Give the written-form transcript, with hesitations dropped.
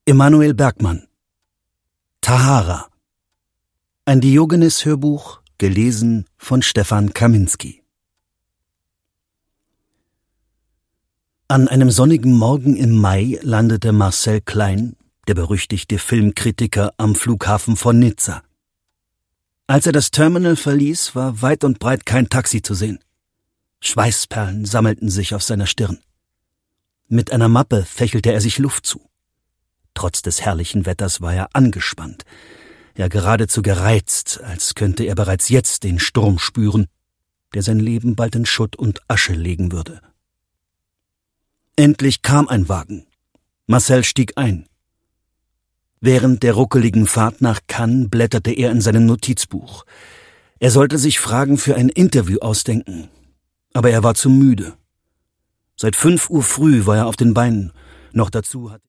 Emanuel Bergmann. Tahara. Ein Diogenes-Hörbuch, gelesen von Stefan Kaminski. An einem sonnigen Morgen im Mai landete Marcel Klein, der berüchtigte Filmkritiker, am Flughafen von Nizza. Als er das Terminal verließ, war weit und breit kein Taxi zu sehen. Schweißperlen sammelten sich auf seiner Stirn. Mit einer Mappe fächelte er sich Luft zu. Trotz des herrlichen Wetters war er angespannt, ja geradezu gereizt, als könnte er bereits jetzt den Sturm spüren, der sein Leben bald in Schutt und Asche legen würde. Endlich kam ein Wagen. Marcel stieg ein. Während der ruckeligen Fahrt nach Cannes blätterte er in seinem Notizbuch. Er sollte sich Fragen für ein Interview ausdenken, aber er war zu müde. Seit 5 Uhr früh war er auf den Beinen, noch dazu hatte